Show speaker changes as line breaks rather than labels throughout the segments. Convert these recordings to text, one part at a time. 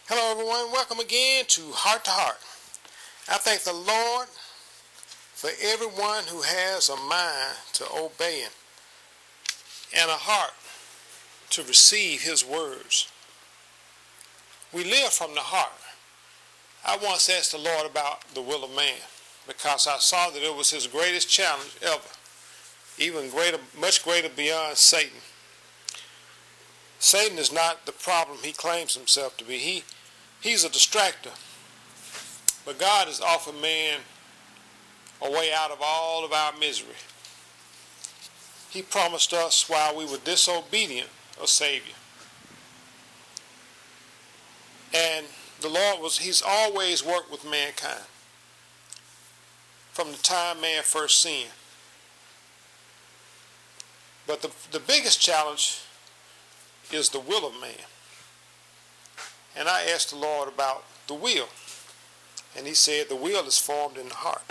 Hello everyone, welcome again to Heart to Heart. I thank the Lord for everyone who has a mind to obey Him and a heart to receive His words. We live from the heart. I once asked the Lord about the will of man because I saw that it was his greatest challenge ever, even greater, much greater beyond Satan. Satan is not the problem he claims himself to be. He's a distractor. But God has offered man a way out of all of our misery. He promised us while we were disobedient a Savior. And the Lord He's always worked with mankind from the time man first sinned. But the biggest challenge is the will of man. And I asked the Lord about the will. And He said the will is formed in the heart.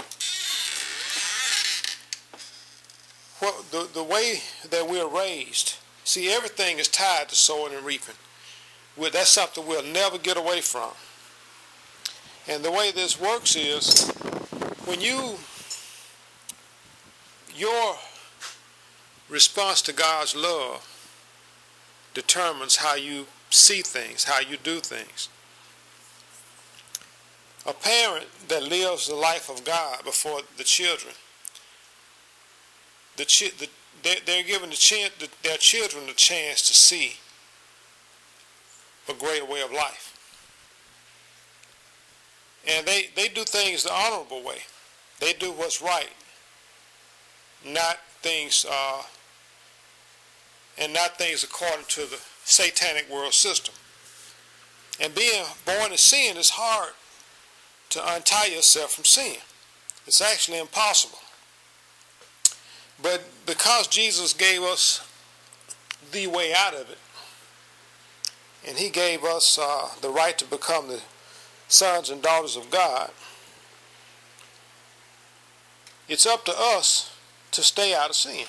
Well, the way that we're raised, see, everything is tied to sowing and reaping. That's something we'll never get away from. And the way this works is when your response to God's love determines how you see things, how you do things. A parent that lives the life of God before the children, they're giving their children the chance to see a greater way of life. And they do things the honorable way. They do what's right, not things according to the satanic world system. And being born in sin is hard to untie yourself from sin. It's actually impossible. But because Jesus gave us the way out of it, and He gave us the right to become the sons and daughters of God, it's up to us to stay out of sin.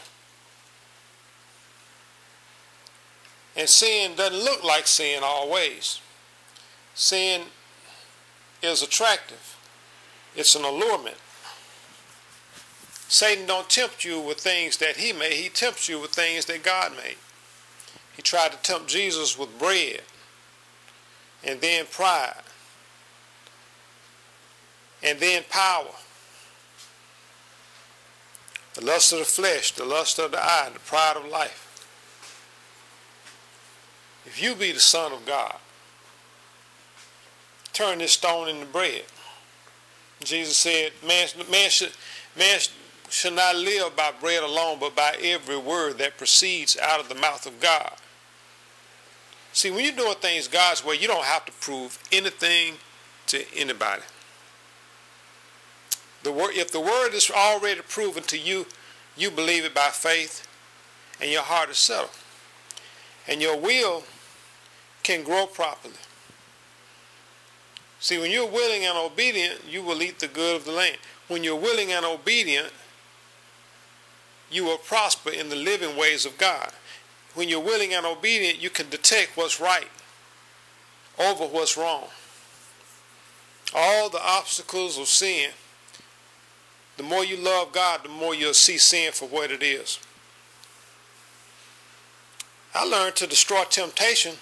And sin doesn't look like sin always. Sin is attractive. It's an allurement. Satan don't tempt you with things that he made. He tempts you with things that God made. He tried to tempt Jesus with bread, and then pride, and then power. The lust of the flesh, the lust of the eye, and the pride of life. If you be the Son of God, turn this stone into bread. Jesus said, man should not live by bread alone, but by every word that proceeds out of the mouth of God. See, when you're doing things God's way, you don't have to prove anything to anybody. If the word is already proven to you, you believe it by faith, and your heart is settled. And your will can grow properly. See, when you're willing and obedient, you will eat the good of the land. When you're willing and obedient, you will prosper in the living ways of God. When you're willing and obedient, you can detect what's right over what's wrong. All the obstacles of sin, the more you love God, the more you'll see sin for what it is. I learned to destroy temptation,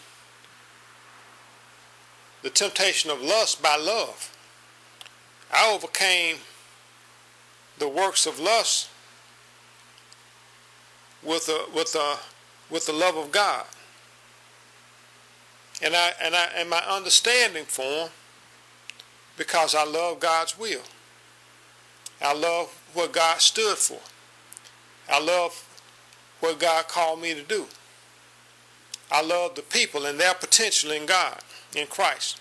the temptation of lust, by love. I overcame the works of lust with the love of God, and my understanding for Him, because I love God's will. I love what God stood for. I love what God called me to do. I love the people and their potential in God, in Christ.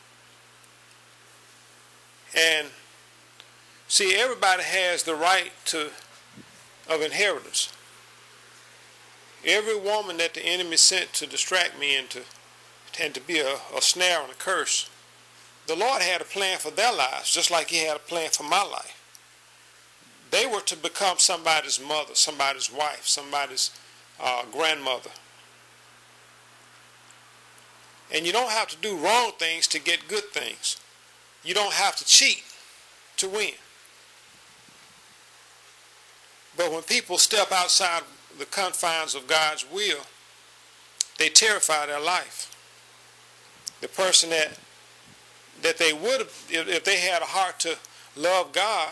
And see, everybody has the right of inheritance. Every woman that the enemy sent to distract me and to be a snare and a curse, the Lord had a plan for their lives, just like He had a plan for my life. They were to become somebody's mother, somebody's wife, somebody's grandmother. And you don't have to do wrong things to get good things. You don't have to cheat to win. But when people step outside the confines of God's will, they terrify their life. The person that they would have, if they had a heart to love God,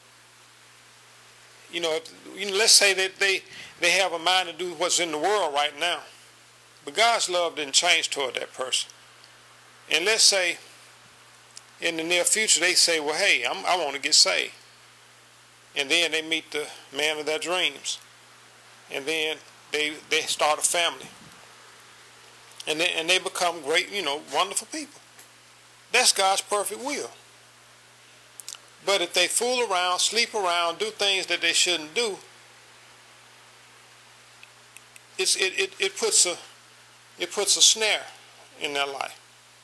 let's say that they have a mind to do what's in the world right now. But God's love didn't change toward that person. And let's say in the near future they say, well, hey, I want to get saved. And then they meet the man of their dreams. And then they start a family. And they become great, wonderful people. That's God's perfect will. But if they fool around, sleep around, do things that they shouldn't do, it puts a snare in their life.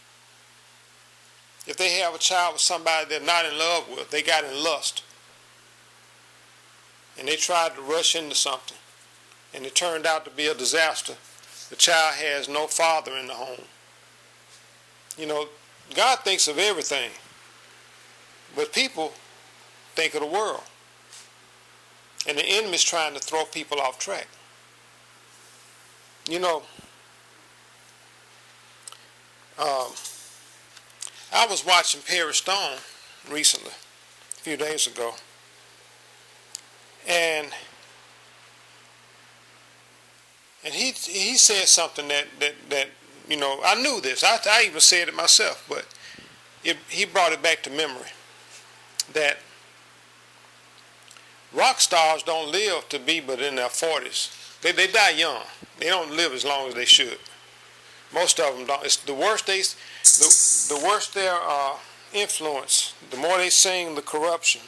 If they have a child with somebody they're not in love with, they got in lust, and they tried to rush into something, and it turned out to be a disaster. The child has no father in the home. God thinks of everything, but people think of the world. And the enemy's trying to throw people off track. I was watching Perry Stone recently, a few days ago, and he said something that I knew this. I even said it myself, but he brought it back to memory. That rock stars don't live to be but in their 40s. They die young. They don't live as long as they should. Most of them don't. It's the worse the worse their influence, the more they sing the corruption.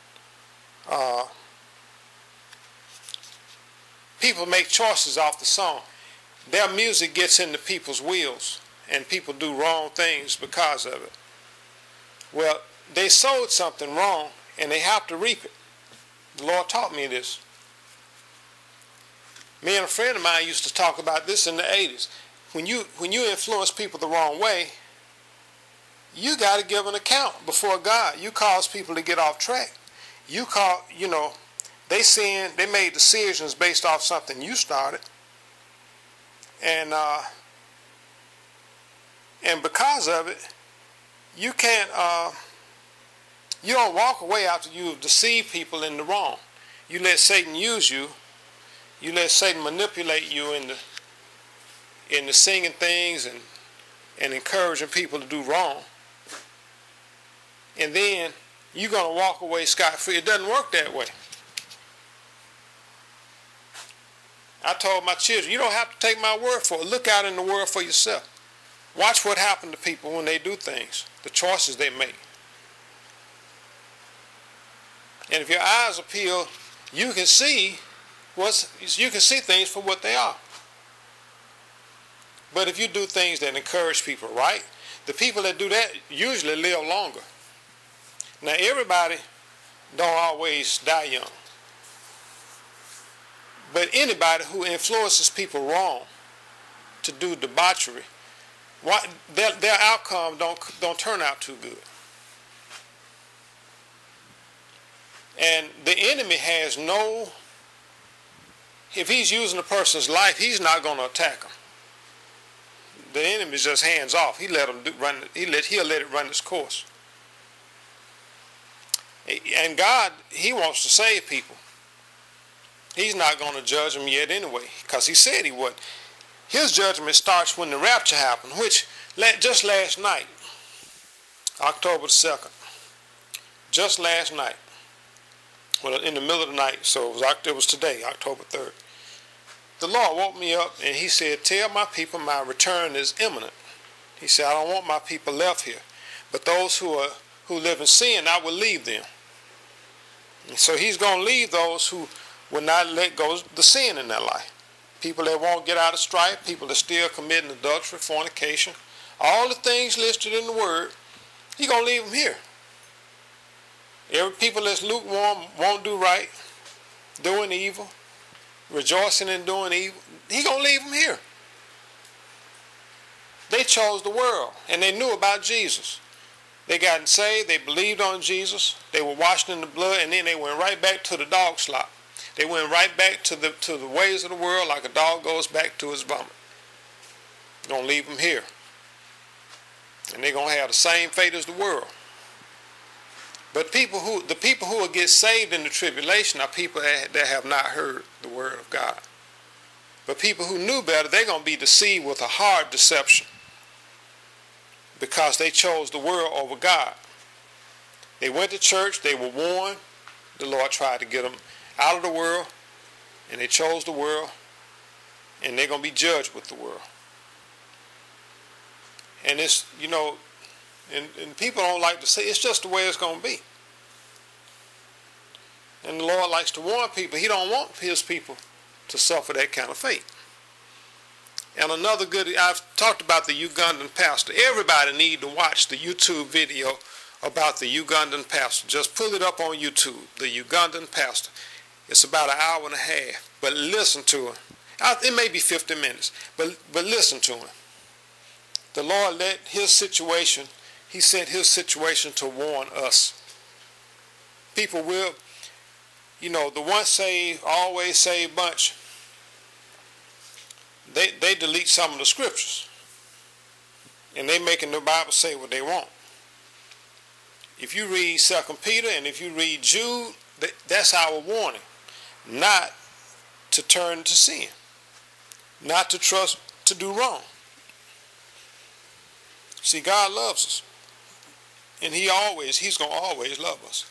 People make choices off the song. Their music gets into people's wheels, and people do wrong things because of it. Well, they sowed something wrong, and they have to reap it. The Lord taught me this. Me and a friend of mine used to talk about this in the 80s. When you influence people the wrong way, you got to give an account before God. You cause people to get off track. They made decisions based off something you started. And because of it, you can't, you don't walk away after you've deceived people in the wrong. You let Satan use you. You let Satan manipulate you into singing things and encouraging people to do wrong. And then you're going to walk away scot-free. It doesn't work that way. I told my children, you don't have to take my word for it. Look out in the world for yourself. Watch what happens to people when they do things, the choices they make. And if your eyes are peeled, you can see things for what they are. But if you do things that encourage people, right? The people that do that usually live longer. Now, everybody don't always die young. But anybody who influences people wrong to do debauchery, their outcome don't turn out too good. And the enemy has if he's using a person's life, he's not going to attack them. The enemy's just hands off. He'll let it run its course. And God, he wants to save people. He's not going to judge them yet anyway, because he said he would. His judgment starts when the rapture happened, which just last night, October 2nd, just last night, well, in the middle of the night, so it was today, October 3rd. The Lord woke me up and he said, tell my people my return is imminent. He said, I don't want my people left here, but those who live in sin, I will leave them. And so he's going to leave those who will not let go of the sin in their life. People that won't get out of strife, people that still committing adultery, fornication, all the things listed in the word, he's going to leave them here. Every people that's lukewarm, won't do right, doing evil, rejoicing in doing evil, he's going to leave them here. They they chose the world, and they knew about Jesus. They got saved, they believed on Jesus, they were washed in the blood, and then they went right back to the dog slop. They went right back to the ways of the world, like a dog goes back to his vomit. Gonna leave them here. And they're gonna have the same fate as the world. But the people who will get saved in the tribulation are people that have not heard the word of God. But people who knew better, they're going to be deceived with a hard deception because they chose the world over God. They went to church, they were warned. The Lord tried to get them out of the world, and they chose the world, and they're going to be judged with the world. And it's, you know, and people don't like to say, it's just the way it's going to be. And the Lord likes to warn people. He don't want his people to suffer that kind of fate. And another good, I've talked about the Ugandan pastor. Everybody need to watch the YouTube video about the Ugandan pastor. Just pull it up on YouTube, the Ugandan pastor. It's about an hour and a half. But listen to him. It may be 50 minutes, but listen to him. The Lord let his situation, he sent his situation to warn us. People will, you know, the once saved, always saved bunch, they delete some of the scriptures. And they making the Bible say what they want. If you read 2 Peter and if you read Jude, that's our warning. Not to turn to sin. Not to trust to do wrong. See, God loves us. And he's going to always love us.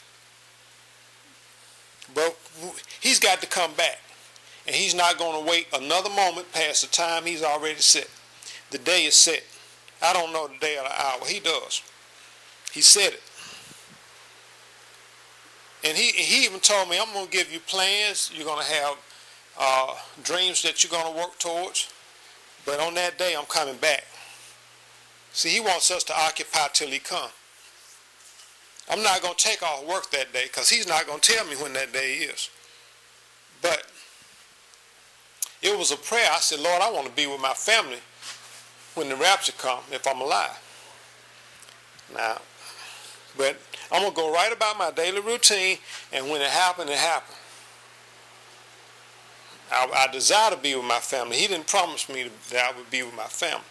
But he's got to come back. And he's not going to wait another moment past the time he's already set. The day is set. I don't know the day or the hour. He does. He said it. And he even told me, I'm going to give you plans. You're going to have dreams that you're going to work towards. But on that day, I'm coming back. See, he wants us to occupy till he comes. I'm not going to take off work that day because he's not going to tell me when that day is. But it was a prayer. I said, Lord, I want to be with my family when the rapture comes, if I'm alive. Now, but I'm going to go right about my daily routine, and when it happened, it happened. I desire to be with my family. He didn't promise me that I would be with my family.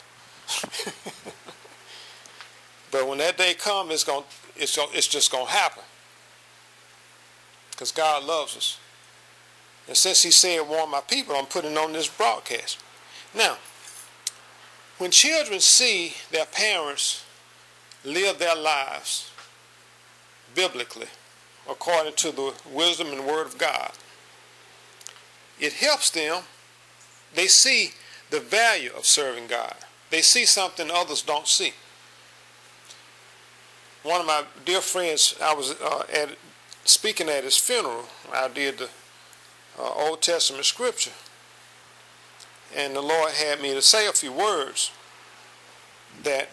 But when that day comes, it's just going to happen. Because God loves us. And since he said, warn my people, I'm putting on this broadcast. Now, when children see their parents live their lives biblically, according to the wisdom and word of God, it helps them. They see the value of serving God. They see something others don't see. One of my dear friends, I was speaking at his funeral. I did the Old Testament scripture. And the Lord had me to say a few words that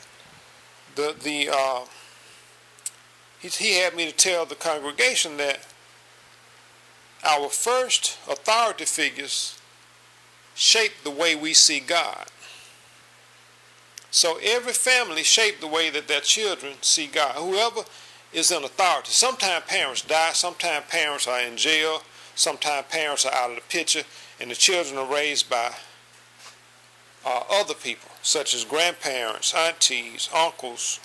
he had me to tell the congregation that our first authority figures shape the way we see God. So every family shaped the way that their children see God. Whoever is in authority. Sometimes parents die. Sometimes parents are in jail. Sometimes parents are out of the picture. And the children are raised by other people, such as grandparents, aunties, uncles,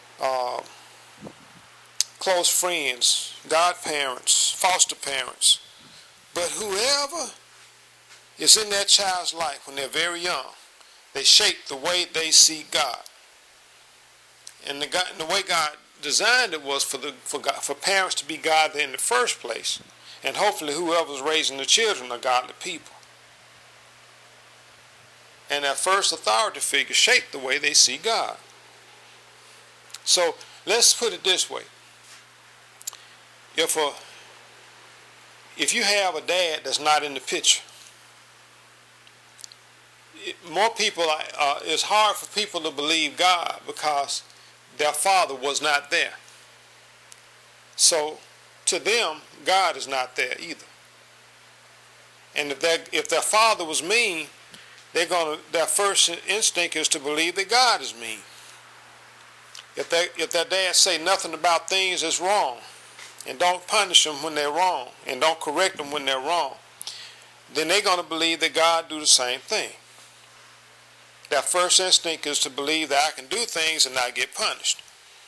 close friends, godparents, foster parents. But whoever is in that child's life when they're very young, they shape the way they see God. And the way God designed it was for parents to be godly in the first place. And hopefully whoever's raising the children are godly people. And that first authority figure shaped the way they see God. So let's put it this way. If you have a dad that's not in the picture, more people, it's hard for people to believe God because their father was not there. So to them, God is not there either. And if their father was mean, their first instinct is to believe that God is mean. If their dad say nothing about things that's wrong, and don't punish them when they're wrong, and don't correct them when they're wrong, then they're going to believe that God do the same thing. Their first instinct is to believe that I can do things and not get punished.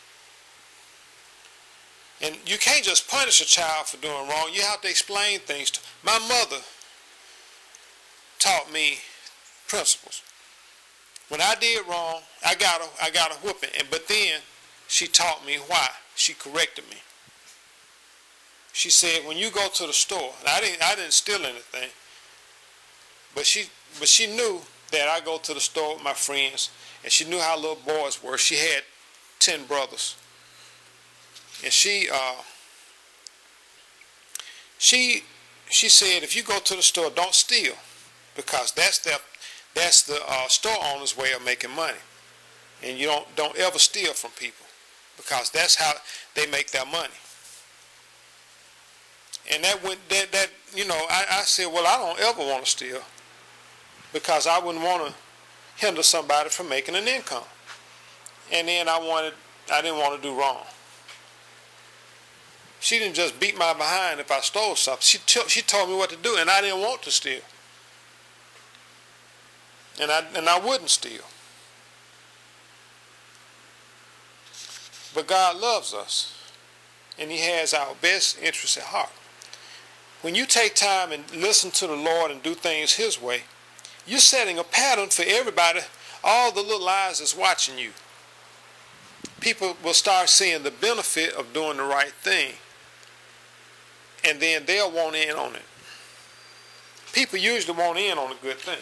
And you can't just punish a child for doing wrong. You have to explain things to. My mother taught me principles. When I did wrong, I got a whooping, but then she taught me why. She corrected me. She said, when you go to the store, and I didn't steal anything, but she knew that I go to the store with my friends, and she knew how little boys were. She had 10 brothers, and she said, if you go to the store, don't steal, because that's the store owner's way of making money, and you don't ever steal from people, because that's how they make their money. And I said, well, I don't ever want to steal, because I wouldn't want to hinder somebody from making an income. And then I didn't want to do wrong. She didn't just beat my behind if I stole something. She told me what to do, and I didn't want to steal. And I wouldn't steal. But God loves us, and He has our best interests at heart. When you take time and listen to the Lord and do things His way, you're setting a pattern for everybody, all the little eyes that's watching you. People will start seeing the benefit of doing the right thing, and then they'll want in on it. People usually want in on a good thing.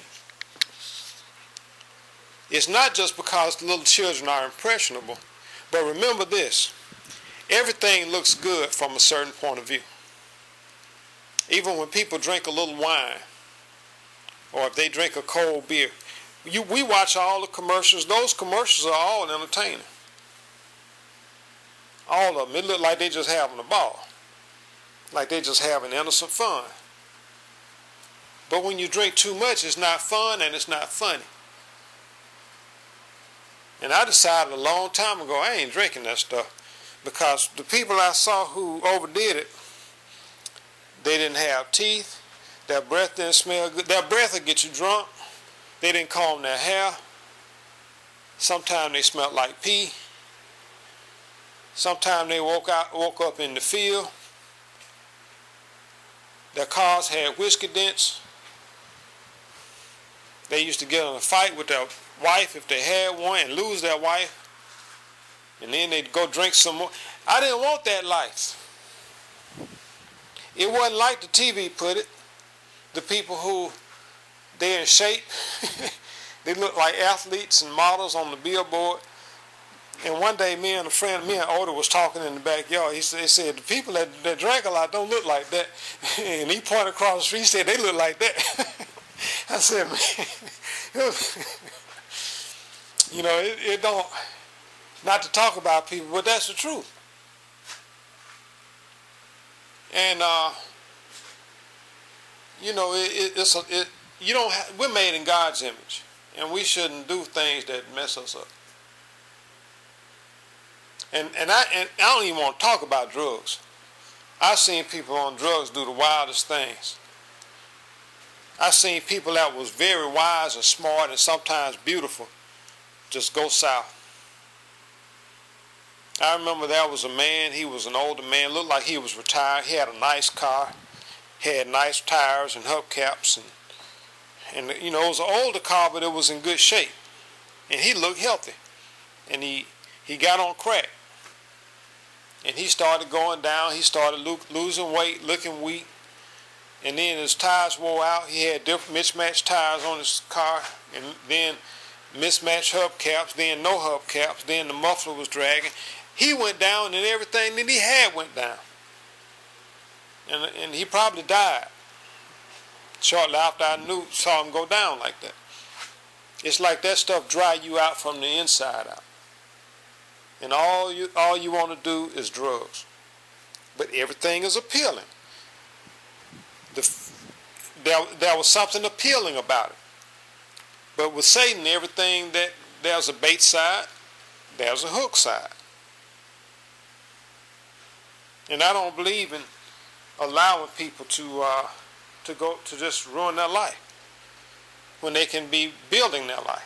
It's not just because the little children are impressionable, but remember this: everything looks good from a certain point of view. Even when people drink a little wine, or if they drink a cold beer, we watch all the commercials. Those commercials are all entertaining. All of them. It look like they just having a ball, like they just having innocent fun. But when you drink too much, it's not fun and it's not funny. And I decided a long time ago I ain't drinking that stuff, because the people I saw who overdid it, they didn't have teeth, their breath didn't smell good. Their breath would get you drunk. They didn't comb their hair. Sometimes they smelled like pee. Sometimes they woke up in the field. Their cars had whiskey dents. They used to get in a fight with their wife if they had one and lose their wife. And then they'd go drink some more. I didn't want that life. It wasn't like the TV put it. The people who, they're in shape, they look like athletes and models on the billboard. And one day me and Oda was talking in the backyard. They said, the people that drank a lot don't look like that. And he pointed across the street, he said, they look like that. I said, man, it don't, not to talk about people, but that's the truth. And we're made in God's image, and we shouldn't do things that mess us up. And I don't even want to talk about drugs. I've seen people on drugs do the wildest things. I've seen people that was very wise and smart and sometimes beautiful just go south. I remember there was a man, he was an older man, looked like he was retired. He had a nice car, had nice tires and hubcaps, and it was an older car, but it was in good shape. And he looked healthy. And he got on crack. And he started going down. He started losing weight, looking weak. And then his tires wore out. He had different mismatched tires on his car, and then mismatched hubcaps, then no hubcaps, then the muffler was dragging. He went down, and everything that he had went down. And he probably died shortly after I saw him go down like that. It's like that stuff dry you out from the inside out. And all you want to do is drugs. But everything is appealing. There was something appealing about it. But with Satan, everything that there's a bait side, there's a hook side. And I don't believe in allowing people to go to just ruin their life when they can be building their life.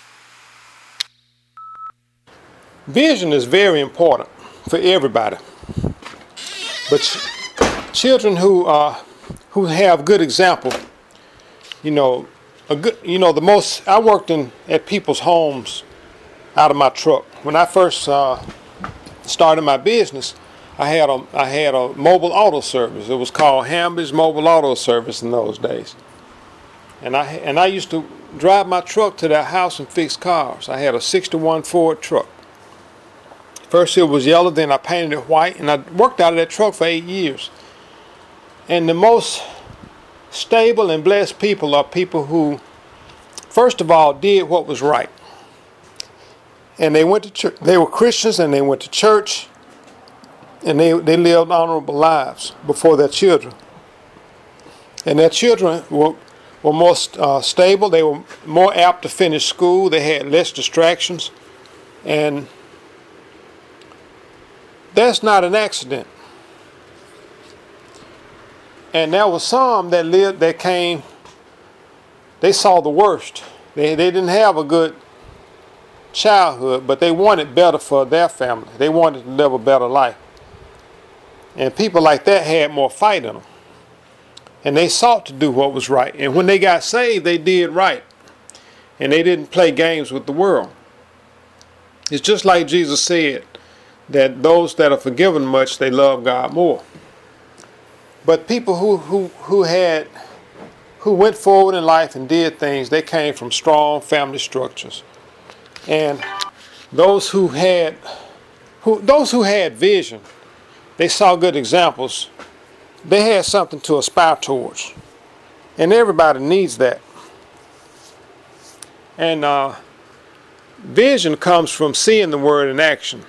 Vision is very important for everybody. But children who have good example, the most I worked at people's homes out of my truck. When I first started my business, I had a mobile auto service. It was called Hamby's Mobile Auto Service in those days. And I used to drive my truck to their house and fix cars. I had a 61 Ford truck. First it was yellow, then I painted it white, and I worked out of that truck for 8 years. And the most stable and blessed people are people who, first of all, did what was right. And they went to church. They were Christians, and they went to church, and they lived honorable lives before their children. And their children were more stable. They were more apt to finish school. They had less distractions. And that's not an accident. And there were some that came, they saw the worst. They didn't have a good childhood, but they wanted better for their family. They wanted to live a better life. And people like that had more fight in them. And they sought to do what was right. And when they got saved, they did right. And they didn't play games with the world. It's just like Jesus said, that those that are forgiven much, they love God more. But people who went forward in life and did things, they came from strong family structures. And those who had vision, they saw good examples. They had something to aspire towards. And everybody needs that. And vision comes from seeing the word in action.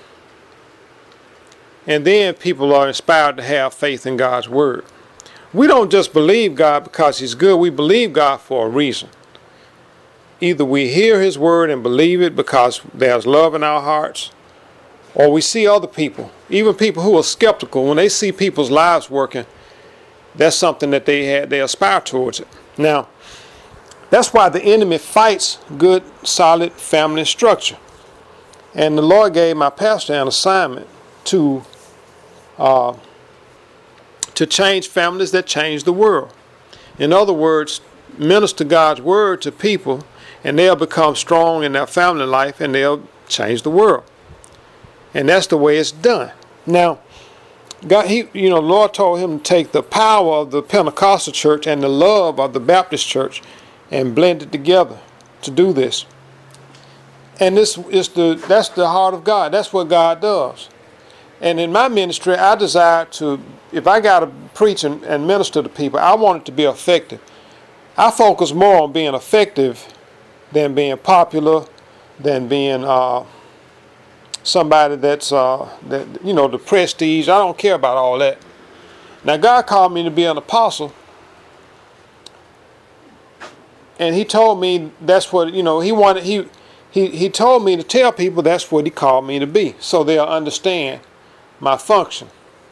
And then people are inspired to have faith in God's word. We don't just believe God because he's good. We believe God for a reason. Either we hear his word and believe it because there's love in our hearts, or we see other people, even people who are skeptical, when they see people's lives working, that's something that they aspire towards it. Now, that's why the enemy fights good, solid family structure. And the Lord gave my pastor an assignment to change families that change the world. In other words, minister God's word to people, and they'll become strong in their family life, and they'll change the world. And that's the way it's done. Now, God, Lord told him to take the power of the Pentecostal church and the love of the Baptist church and blend it together to do this. And that's the heart of God. That's what God does. And in my ministry, I desire to, if I got to preach and minister to people, I want it to be effective. I focus more on being effective than being popular, than being somebody that's, the prestige. I don't care about all that. Now, God called me to be an apostle. And he told me that's what, he told me to tell people that's what he called me to be, so they'll understand my function.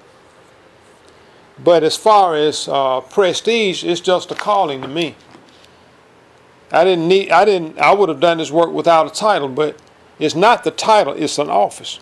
But as far as prestige, it's just a calling to me. I would have done this work without a title, but it's not the title, it's an office.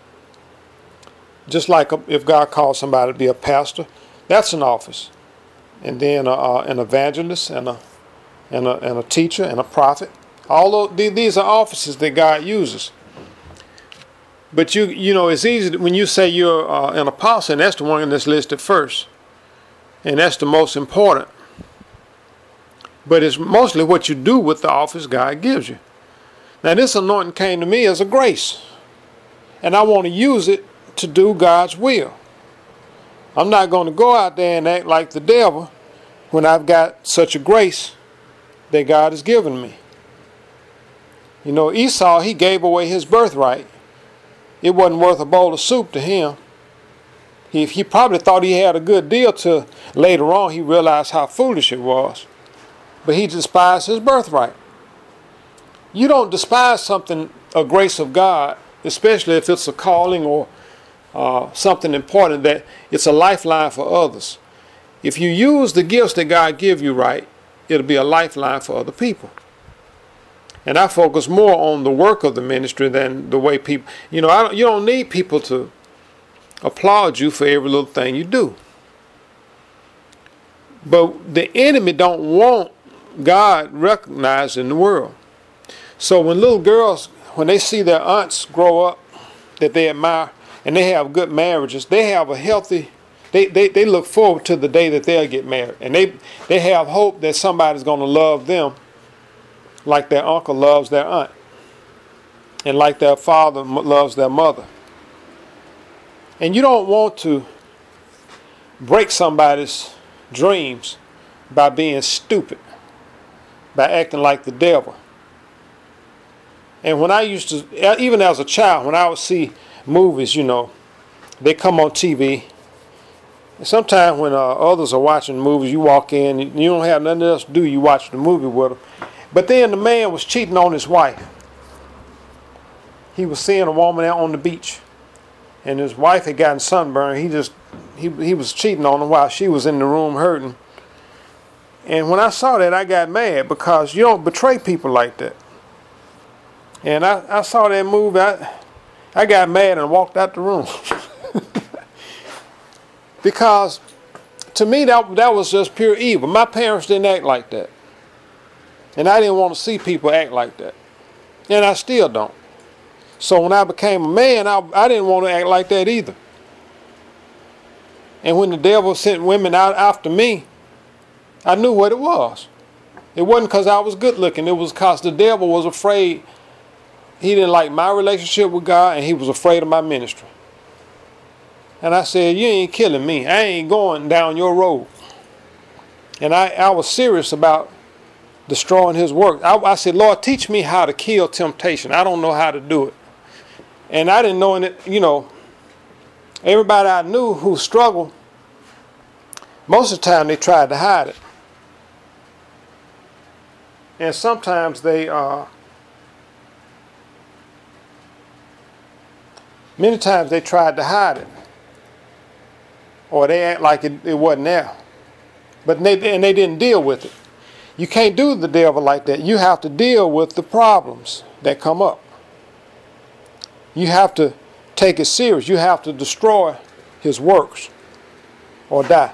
Just like if God calls somebody to be a pastor, that's an office. And then an evangelist and a teacher and a prophet. All these are offices that God uses. But it's easy when you say you're an apostle, and that's the one that's listed first. And that's the most important. But it's mostly what you do with the office God gives you. Now, this anointing came to me as a grace. And I want to use it to do God's will. I'm not going to go out there and act like the devil when I've got such a grace that God has given me. Esau, he gave away his birthright. It wasn't worth a bowl of soup to him. He probably thought he had a good deal till later on he realized how foolish it was. But he despised his birthright. You don't despise something, a grace of God, especially if it's a calling or something important that it's a lifeline for others. If you use the gifts that God give you right, it'll be a lifeline for other people. And I focus more on the work of the ministry than the way people, you don't need people to applaud you for every little thing you do. But the enemy don't want God recognized in the world. So when little girls, when they see their aunts grow up that they admire and they have good marriages, they have a healthy, they look forward to the day that they'll get married. And they have hope that somebody's going to love them like their uncle loves their aunt and like their father loves their mother. And you don't want to break somebody's dreams by being stupid, by acting like the devil. And when I used to, even as a child, when I would see movies, they come on TV. And sometimes when others are watching movies, you walk in, you don't have nothing else to do, you watch the movie with them. But then the man was cheating on his wife. He was seeing a woman out on the beach, and his wife had gotten sunburned. He was cheating on her while she was in the room hurting. And when I saw that, I got mad because you don't betray people like that. And I saw that movie. I got mad and walked out the room. Because to me, that was just pure evil. My parents didn't act like that. And I didn't want to see people act like that. And I still don't. So when I became a man, I didn't want to act like that either. And when the devil sent women out after me, I knew what it was. It wasn't because I was good looking. It was because the devil was afraid. He didn't like my relationship with God, and he was afraid of my ministry. And I said, you ain't killing me. I ain't going down your road. And I was serious about destroying his work. I said, Lord, teach me how to kill temptation. I don't know how to do it. And I didn't know it, everybody I knew who struggled, most of the time they tried to hide it. And sometimes many times they tried to hide it. Or they act like it wasn't there. But they didn't deal with it. You can't do the devil like that. You have to deal with the problems that come up. You have to take it serious. You have to destroy his works or die.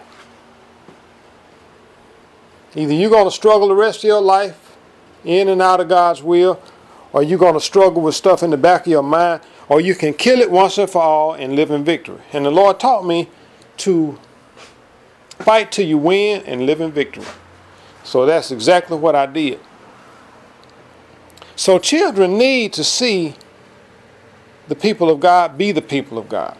Either you're going to struggle the rest of your life in and out of God's will, or you're going to struggle with stuff in the back of your mind, or you can kill it once and for all and live in victory. And the Lord taught me to fight till you win and live in victory. So that's exactly what I did. So children need to see the people of God be the people of God.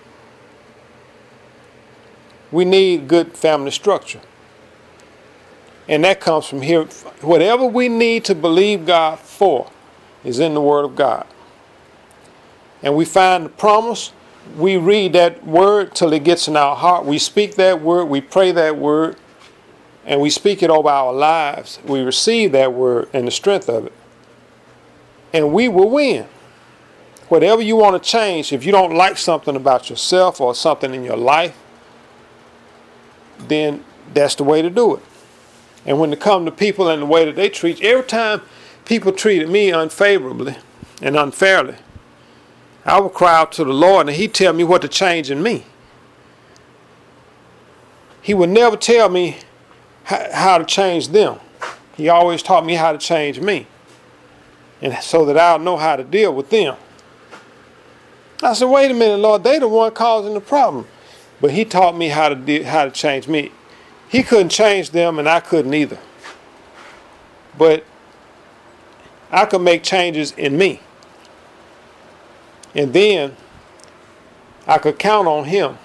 We need good family structure. And that comes from here. Whatever we need to believe God for is in the Word of God. And we find the promise. We read that word till it gets in our heart. We speak that word. We pray that word. And we speak it over our lives. We receive that word and the strength of it. And we will win. Whatever you want to change, if you don't like something about yourself or something in your life, then that's the way to do it. And when it comes to people and the way that they treat you, every time people treated me unfavorably and unfairly, I would cry out to the Lord and He'd tell me what to change in me. He would never tell me how to change them. He always taught me how to change me, and so that I'll know how to deal with them. I said, wait a minute, Lord, they the one causing the problem. But He taught me how to change me. He couldn't change them and I couldn't either. But I could make changes in me. And then I could count on Him.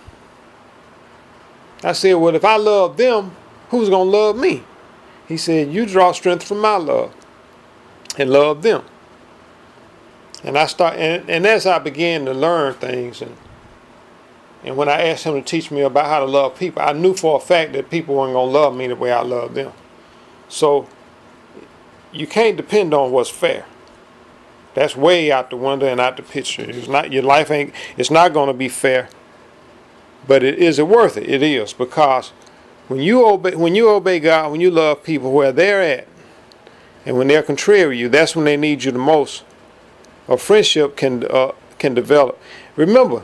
I said, well, if I love them, who's going to love me? He said, you draw strength from my love and love them. And and as I began to learn things, and when I asked Him to teach me about how to love people, I knew for a fact that people weren't going to love me the way I love them. So you can't depend on what's fair. That's way out the window and out the picture. It's not, your life ain't, it's not going to be fair. But is it worth it? It is, because when you obey God, when you love people where they're at, and when they're contrary to you, that's when they need you the most. A friendship can develop. Remember,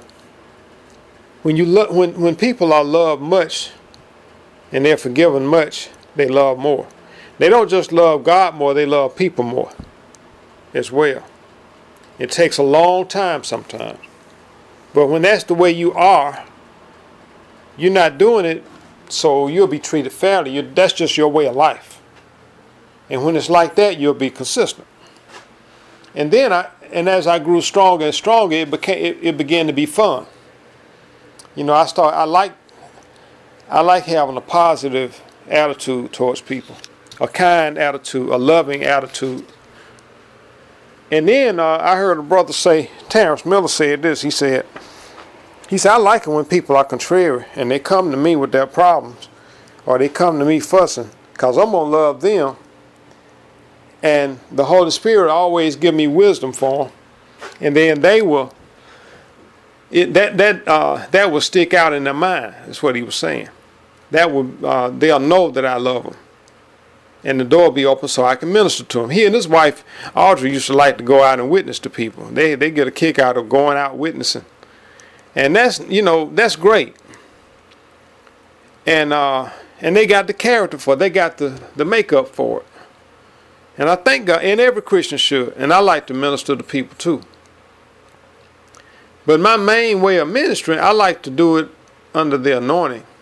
when people are loved much and they're forgiven much, they love more. They don't just love God more, they love people more as well. It takes a long time sometimes. But when that's the way you are, you're not doing it so you'll be treated fairly. That's just your way of life. And when it's like that, you'll be consistent. And then as I grew stronger and stronger, it began to be fun. You know, I like having a positive attitude towards people, a kind attitude, a loving attitude. And then I heard a brother say, Terrence Miller said this. He said, I like it when people are contrary and they come to me with their problems, or they come to me fussing, because I'm going to love them. And the Holy Spirit always give me wisdom for them. And then they will, that will stick out in their mind, is what he was saying. That will, they'll know that I love them. And the door will be open so I can minister to them. He and his wife, Audrey, used to like to go out and witness to people. They get a kick out of going out witnessing. And that's great. And they got the character for it. They got the makeup for it. And I think God, and every Christian should. And I like to minister to people too. But my main way of ministering, I like to do it under the anointing.